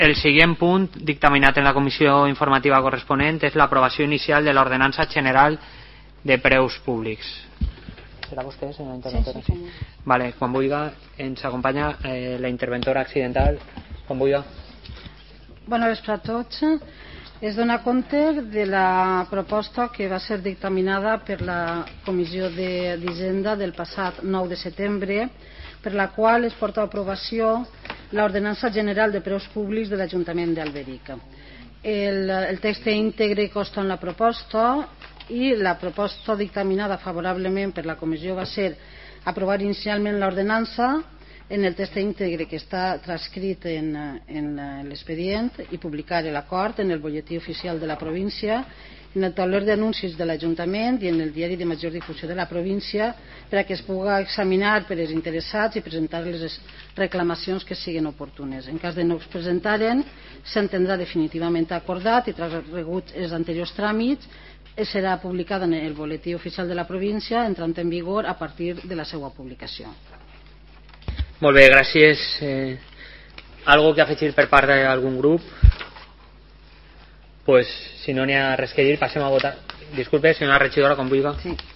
El següent punt dictaminat en la comissió informativa corresponent és l'aprovació inicial de l'Ordenança General de Preus Públics. Serà vostè, senyora interventora? Sí. Vale, quan vulgui ens acompanya la interventora accidental. Quan vulgui. Bona vespre a tots. Es dona compte de la proposta que va ser dictaminada per la Comissió d'Hisenda del passat 9 de setembre, per la qual es porta a aprovació l'Ordenança General de Preus Públics de l'Ajuntament d'Alberic. El text íntegre consta en la proposta i la proposta dictaminada favorablement per la Comissió va ser aprovar inicialment l'ordenança en el text íntegre que està transcrit en l'expedient i publicar l'acord en el butlletí oficial de la província, en el tauler d'anuncis de l'Ajuntament i en el diari de major difusió de la província perquè es pugui examinar per als interessats i presentar les reclamacions que siguin oportunes. En cas de no es presentaren, s'entendrà definitivament acordat i transcorreguts els anteriors tràmits serà publicada en el butlletí oficial de la província entrant en vigor a partir de la seva publicació. Molt bé, gràcies. Algo que afegir per part d'algun grup? Pues si no n'hi ha res que dir, passem a votar. Disculpe, senyora regidora, com vulgui. Sí.